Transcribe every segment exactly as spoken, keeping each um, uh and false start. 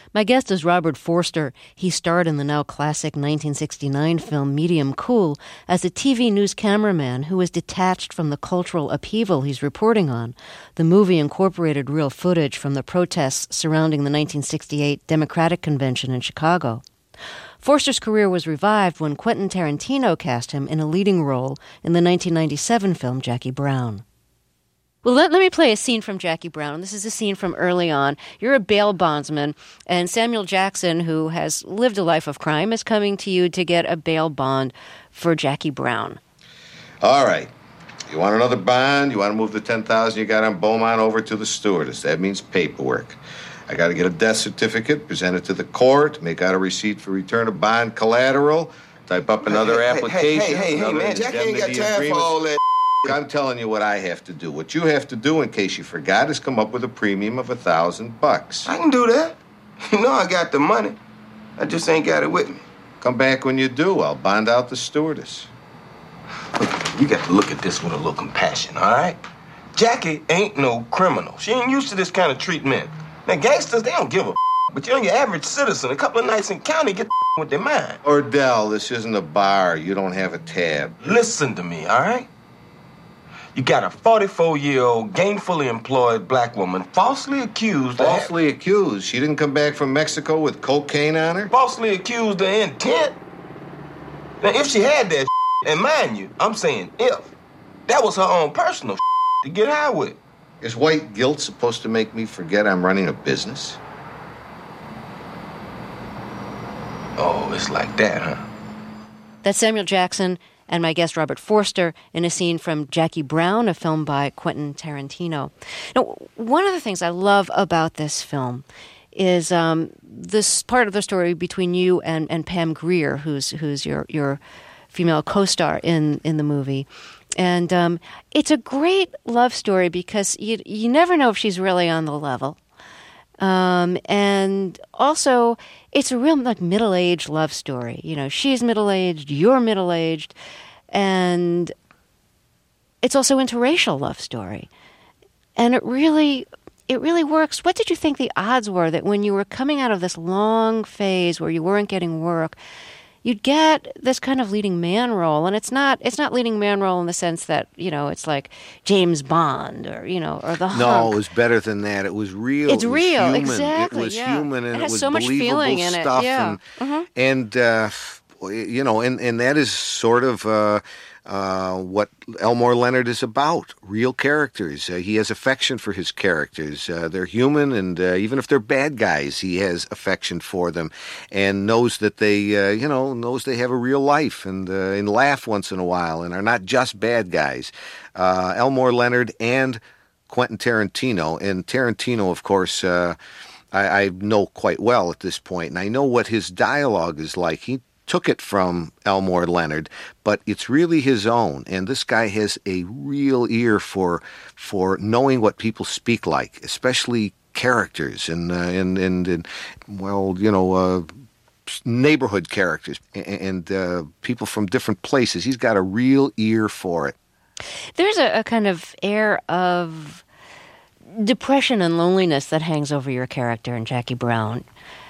My guest is Robert Forster. He starred in the now classic nineteen sixty-nine film Medium Cool as a T V news cameraman who was detached from the cultural upheaval he's reporting on. The movie incorporated real footage from the protests surrounding the nineteen sixty-eight Democratic Convention in Chicago. Forster's career was revived when Quentin Tarantino cast him in a leading role in the nineteen ninety-seven film Jackie Brown. Well, let, let me play a scene from Jackie Brown. This is a scene from early on. You're a bail bondsman, and Samuel Jackson, who has lived a life of crime, is coming to you to get a bail bond for Jackie Brown. All right. You want another bond? You want to move the ten thousand dollars you got on Beaumont over to the stewardess. That means paperwork. I got to get a death certificate, present it to the court, make out a receipt for return of bond collateral, type up another hey, application. Hey, hey, hey, hey, man, Jackie ain't got time agreement. for all that. I'm telling you what I have to do. What you have to do, in case you forgot, is come up with a premium of a thousand bucks. I can do that. You know I got the money. I just ain't got it with me. Come back when you do. I'll bond out the stewardess. Look, you got to look at this with a little compassion, all right? Jackie ain't no criminal. She ain't used to this kind of treatment. Now, gangsters, they don't give a but you know, your average citizen, a couple of nights in county, get with their mind. Ordell, this isn't a bar. You don't have a tab. Listen to me, all right? You got a forty-four-year-old, gainfully employed black woman falsely accused Falsely of... accused? She didn't come back from Mexico with cocaine on her? Falsely accused of intent? Now, if she had that and mind you, I'm saying if, that was her own personal to get high with. Is white guilt supposed to make me forget I'm running a business? Oh, it's like that, huh? That's Samuel Jackson and my guest Robert Forster in a scene from Jackie Brown, a film by Quentin Tarantino. Now, one of the things I love about this film is um, this part of the story between you and, and Pam Grier, who's who's your your female co-star in, in the movie. And um, it's a great love story because you you never know if she's really on the level. Um, and also, it's a real like middle-aged love story. You know, she's middle-aged, you're middle-aged, and it's also interracial love story. And it really, it really works. What did you think the odds were that when you were coming out of this long phase where you weren't getting work, you'd get this kind of leading man role? And it's not it's not leading man role in the sense that, you know, it's like James Bond or, you know, or the Hunk. No, it was better than that. It was real. It's it was real, human. exactly. It was yeah. human and it, it, has was so much believable feeling in stuff. it. Yeah. And, uh-huh. and uh, you know, and, and that is sort of uh, uh, what Elmore Leonard is about. Real characters. Uh, he has affection for his characters. Uh, they're human, and uh, even if they're bad guys, he has affection for them, and knows that they, uh, you know, knows they have a real life, and uh, and laugh once in a while, and are not just bad guys. Uh, Elmore Leonard and Quentin Tarantino, and Tarantino, of course, uh, I, I know quite well at this point, and I know what his dialogue is like. He took it from Elmore Leonard, but it's really his own. And this guy has a real ear for for knowing what people speak like, especially characters and uh, and, and and well, you know, uh, neighborhood characters and, and uh, people from different places. He's got a real ear for it. There's a, a kind of air of depression and loneliness that hangs over your character in Jackie Brown.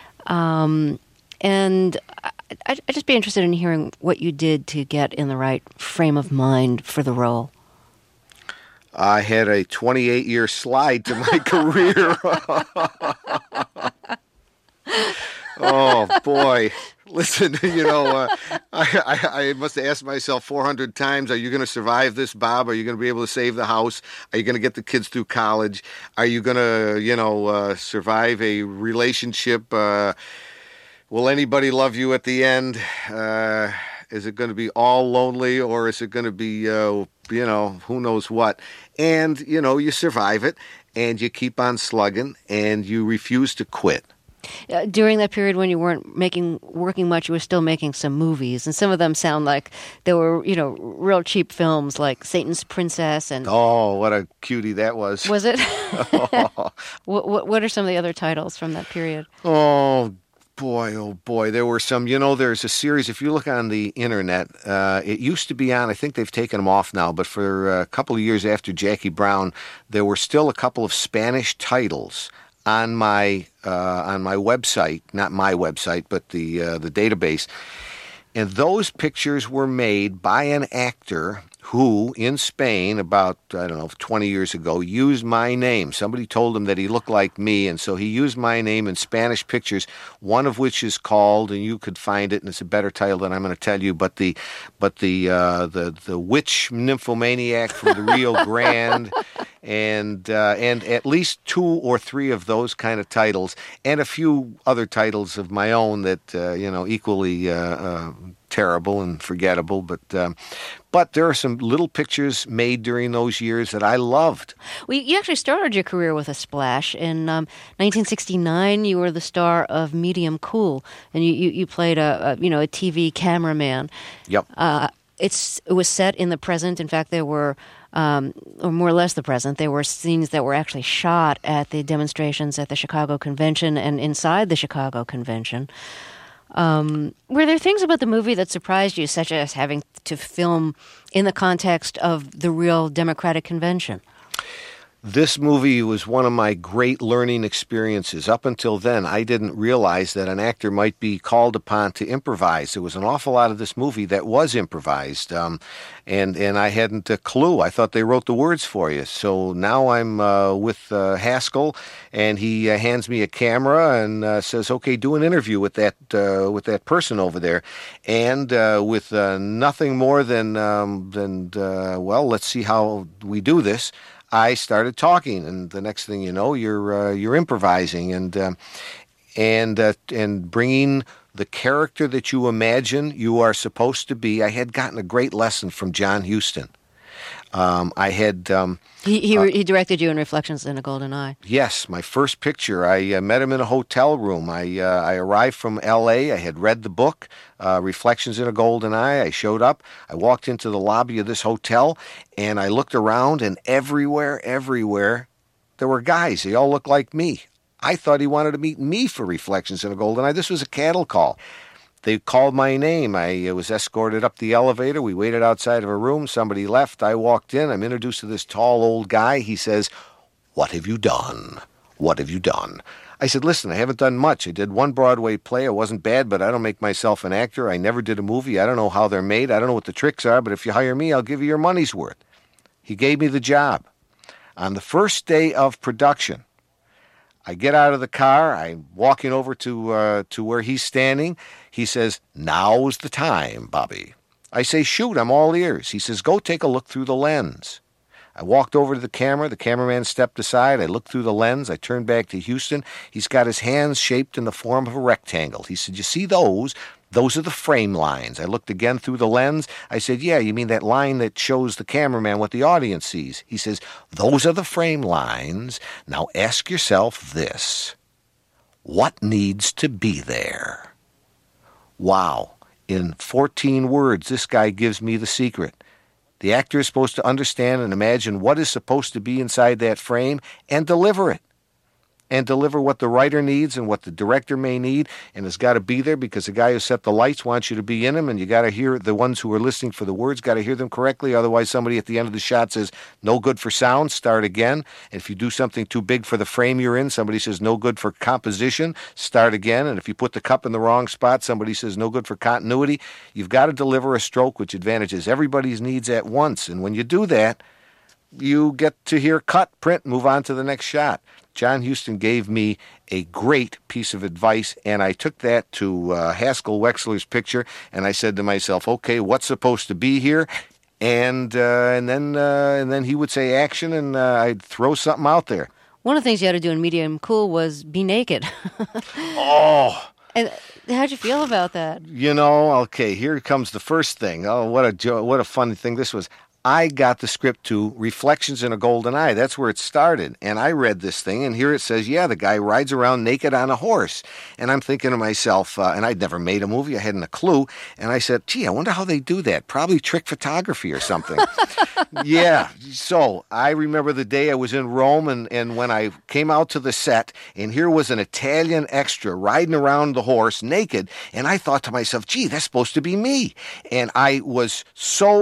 Um, and I, I'd just be interested in hearing what you did to get in the right frame of mind for the role. I had a twenty-eight year slide to my career. Oh, boy. Listen, you know, uh, I, I, I must have asked myself four hundred times, are you going to survive this, Bob? Are you going to be able to save the house? Are you going to get the kids through college? Are you going to, you know, uh, survive a relationship? Uh, will anybody love you at the end? Uh, is it going to be all lonely, or is it going to be, uh, you know, who knows what? And, you know, you survive it, and you keep on slugging, and you refuse to quit. Uh, during that period when you weren't making working much, you were still making some movies, and some of them sound like they were, you know, real cheap films, like Satan's Princess and. Oh, what a cutie that was! Was it? what, what What are some of the other titles from that period? Oh boy, oh boy, there were some. You know, there's a series. If you look on the internet, uh, it used to be on. I think they've taken them off now, but for a couple of years after Jackie Brown, there were still a couple of Spanish titles on my uh, on my website, not my website, but the uh, the database. And those pictures were made by an actor who, in Spain, about, I don't know, twenty years ago, used my name. Somebody told him that he looked like me, and so he used my name in Spanish pictures, one of which is called, and you could find it, and it's a better title than I'm going to tell you, but the but the uh, the the witch nymphomaniac from the Rio Grande, and uh, and at least two or three of those kind of titles, and a few other titles of my own that, uh, you know, equally uh, uh, terrible and forgettable, but um, but there are some little pictures made during those years that I loved. Well, you actually started your career with a splash. In um, nineteen sixty-nine, you were the star of Medium Cool, and you, you, you played a, a you know a T V cameraman. Yep. Uh, it's it was set in the present. In fact, there were. Um, or more or less the present, there were scenes that were actually shot at the demonstrations at the Chicago Convention and inside the Chicago Convention. Um, were there things about the movie that surprised you, such as having to film in the context of the real Democratic Convention? This movie was one of my great learning experiences. Up until then, I didn't realize that an actor might be called upon to improvise. There was an awful lot of this movie that was improvised, um, and and I hadn't a clue. I thought they wrote the words for you. So now I'm uh, with uh, Haskell, and he uh, hands me a camera and uh, says, "Okay, do an interview with that uh, with that person over there," and uh, with uh, nothing more than um, than uh, well, let's see how we do this. I started talking, and the next thing you know, you're uh, you're improvising and uh, and uh, and bringing the character that you imagine you are supposed to be. I had gotten a great lesson from John Huston. Um, I had um, he he, uh, he directed you in Reflections in a Golden Eye. Yes, my first picture. I uh, met him in a hotel room. I uh, I arrived from L A. I had read the book, uh, Reflections in a Golden Eye. I showed up. I walked into the lobby of this hotel, and I looked around, and everywhere, everywhere, there were guys. They all looked like me. I thought he wanted to meet me for Reflections in a Golden Eye. This was a cattle call. They called my name. I was escorted up the elevator. We waited outside of a room. Somebody left. I walked in. I'm introduced to this tall old guy. He says, "What have you done? What have you done?" I said, "Listen, I haven't done much. I did one Broadway play. It wasn't bad, but I don't make myself an actor. I never did a movie. I don't know how they're made. I don't know what the tricks are, but if you hire me, I'll give you your money's worth." He gave me the job. On the first day of production, I get out of the car. I'm walking over to uh, to where he's standing. He says, "Now's the time, Bobby." I say, "Shoot, I'm all ears." He says, "Go take a look through the lens." I walked over to the camera. The cameraman stepped aside. I looked through the lens. I turned back to Huston. He's got his hands shaped in the form of a rectangle. He said, "You see those? Those are the frame lines." I looked again through the lens. I said, "Yeah, you mean that line that shows the cameraman what the audience sees?" He says, "Those are the frame lines. Now ask yourself this. What needs to be there?" Wow. In fourteen words, this guy gives me the secret. The actor is supposed to understand and imagine what is supposed to be inside that frame and deliver it. And deliver what the writer needs and what the director may need, and it's got to be there because the guy who set the lights wants you to be in them, and you got to hear the ones who are listening for the words, got to hear them correctly. Otherwise, somebody at the end of the shot says, "No good for sound, start again." And if you do something too big for the frame you're in, somebody says, "No good for composition, start again." And if you put the cup in the wrong spot, somebody says, "No good for continuity." You've got to deliver a stroke which advantages everybody's needs at once. And when you do that, you get to hear cut, print, move on to the next shot. John Huston gave me a great piece of advice, and I took that to uh, Haskell Wexler's picture, and I said to myself, "Okay, what's supposed to be here?" And uh, and then uh, and then he would say action, and uh, I'd throw something out there. One of the things you had to do in Medium Cool was be naked. Oh. And how'd you feel about that? You know, okay, here comes the first thing. Oh, what a jo- what a funny thing this was. I got the script to Reflections in a Golden Eye. That's where it started. And I read this thing, and here it says, yeah, the guy rides around naked on a horse. And I'm thinking to myself, uh, and I'd never made a movie. I hadn't a clue. And I said, gee, I wonder how they do that. Probably trick photography or something. Yeah. So I remember the day I was in Rome, and, and when I came out to the set, and here was an Italian extra riding around the horse naked. And I thought to myself, gee, that's supposed to be me. And I was so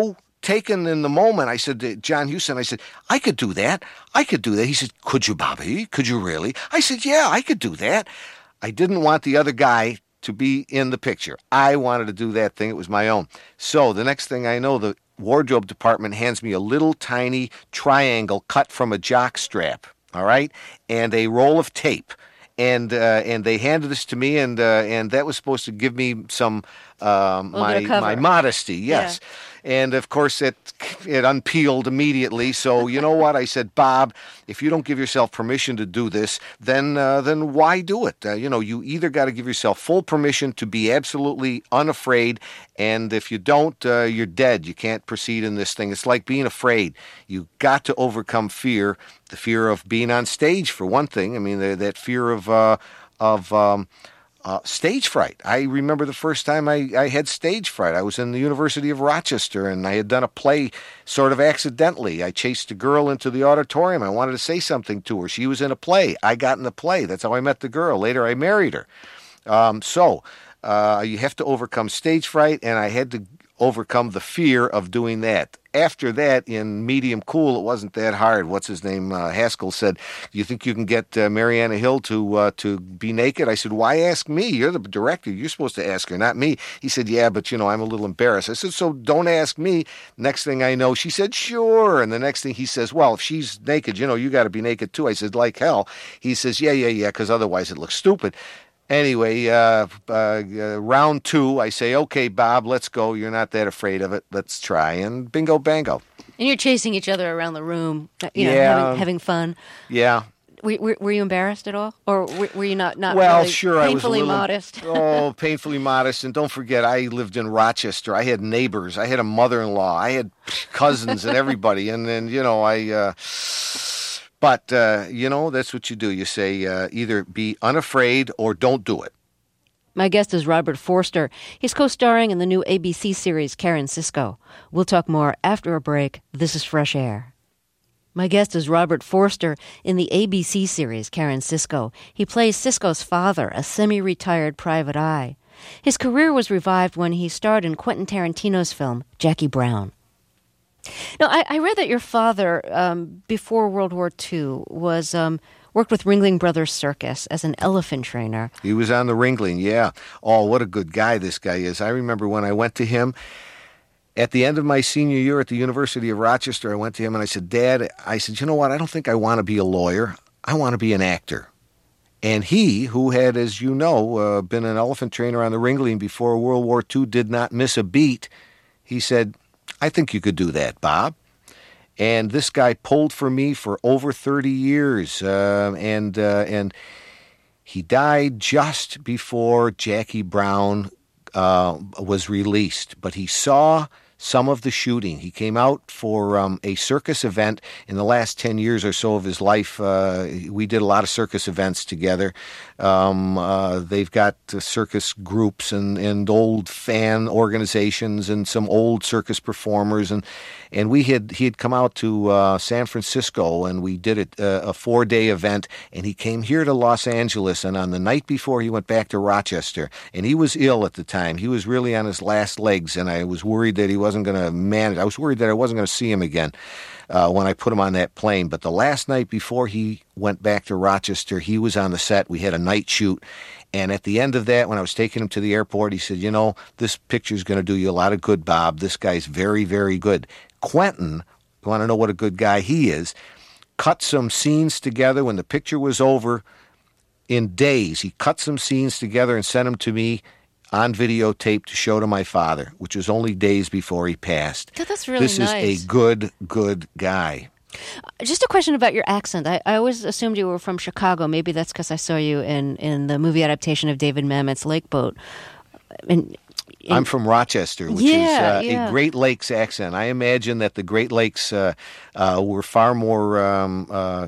taken in the moment. I said to John Huston, I said, I could do that. I could do that. He said, could you, Bobby? Could you really? I said, yeah, I could do that. I didn't want the other guy to be in the picture. I wanted to do that thing. It was my own. So the next thing I know, the wardrobe department hands me a little tiny triangle cut from a jock strap, all right, and a roll of tape. And uh, and they handed this to me, and uh, and that was supposed to give me some um, my my modesty, yes. Yeah. And of course, it it unpeeled immediately. So you know what? I said, Bob, if you don't give yourself permission to do this, then uh, then why do it? Uh, you know, you either got to give yourself full permission to be absolutely unafraid, and if you don't, uh, you're dead. You can't proceed in this thing. It's like being afraid. You got to overcome fear. The fear of being on stage, for one thing. I mean, the, that fear of uh, of um, uh, stage fright. I remember the first time I, I had stage fright. I was in the University of Rochester, and I had done a play sort of accidentally. I chased a girl into the auditorium. I wanted to say something to her. She was in a play. I got in the play. That's how I met the girl. Later, I married her. Um, so uh, you have to overcome stage fright, and I had to overcome the fear of doing that. After that, in Medium Cool, it wasn't that hard. What's his name? Uh, Haskell said, "Do you think you can get uh, Mariana Hill to uh, to be naked?" I said, "Why ask me? You're the director. You're supposed to ask her, not me." He said, "Yeah, but, you know, I'm a little embarrassed." I said, "So don't ask me." Next thing I know, she said, "Sure." And the next thing he says, "Well, if she's naked, you know, you got to be naked too." I said, "Like hell." He says, "Yeah, yeah, yeah, because otherwise it looks stupid." Anyway, uh, uh, uh, round two, I say, "Okay, Bob, let's go. You're not that afraid of it. Let's try." And bingo, bango. And you're chasing each other around the room, you know, yeah. having, having fun. Yeah. Were, were, were you embarrassed at all? Or were, were you not, not well, really sure, painfully I was a little, modest? oh, painfully modest. And don't forget, I lived in Rochester. I had neighbors. I had a mother-in-law. I had cousins and everybody. And then, you know, I... Uh, but, uh, you know, that's what you do. You say uh, either be unafraid or don't do it. My guest is Robert Forster. He's co-starring in the new A B C series Karen Sisco. We'll talk more after a break. This is Fresh Air. My guest is Robert Forster in the A B C series Karen Sisco. He plays Sisco's father, a semi-retired private eye. His career was revived when he starred in Quentin Tarantino's film Jackie Brown. Now, I, I read that your father, um, before World War Two, was... Um, worked with Ringling Brothers Circus as an elephant trainer. He was on the Ringling, yeah. Oh, what a good guy this guy is. I remember when I went to him at the end of my senior year at the University of Rochester, I went to him and I said, "Dad," I said, "you know what? I don't think I want to be a lawyer. I want to be an actor." And he, who had, as you know, uh, been an elephant trainer on the Ringling before World War Two, did not miss a beat. He said, "I think you could do that, Bob." And this guy pulled for me for over thirty years, uh, and uh, and he died just before Jackie Brown uh, was released. But he saw some of the shooting. He came out for um, a circus event in the last ten years or so of his life. Uh, we did a lot of circus events together. Um, uh, they've got uh, circus groups and, and old fan organizations and some old circus performers. And and we had he had come out to uh, San Francisco, and we did it, uh, a four-day event. And he came here to Los Angeles, and on the night before, he went back to Rochester. And he was ill at the time. He was really on his last legs, and I was worried that he wasn't going to manage. I was worried that I wasn't going to see him again uh, when I put him on that plane. But the last night before he went back to Rochester, he was on the set. We had a night shoot. And at the end of that, when I was taking him to the airport, he said, "You know, this picture's going to do you a lot of good, Bob. This guy's very, very good." Quentin, you want to know what a good guy he is, cut some scenes together when the picture was over in days. He cut some scenes together and sent them to me on videotape to show to my father, which was only days before he passed. That's really this nice. This is a good, good guy. Just a question about your accent. I, I always assumed you were from Chicago. Maybe that's because I saw you in, in the movie adaptation of David Mamet's Lake Boat. And, and I'm from Rochester, which yeah, is uh, yeah. a Great Lakes accent. I imagine that the Great Lakes uh, uh, were far more um, uh,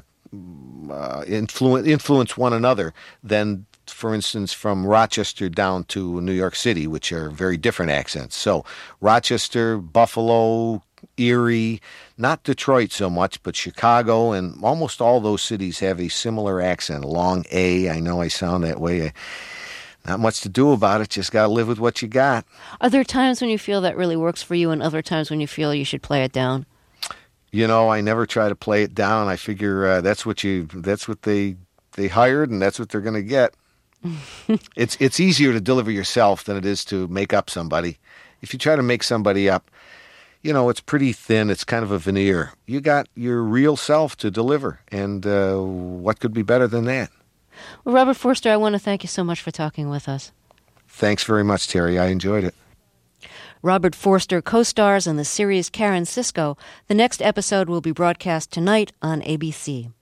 uh, influ- influence one another than, for instance, from Rochester down to New York City, which are very different accents. So Rochester, Buffalo, Erie, not Detroit so much, but Chicago, and almost all those cities have a similar accent. Long A, I know I sound that way. not much to do about it. Just got to live with what you got. Are there times when you feel that really works for you and other times when you feel you should play it down? You know, I never try to play it down. I figure uh, that's what you that's what they they hired and that's what they're going to get. it's it's easier to deliver yourself than it is to make up somebody. If you try to make somebody up, you know, it's pretty thin. It's kind of a veneer. You got your real self to deliver, and uh, what could be better than that? Well, Robert Forster, I want to thank you so much for talking with us. Thanks very much, Terry. I enjoyed it. Robert Forster co-stars in the series Karen Sisco. The next episode will be broadcast tonight on A B C.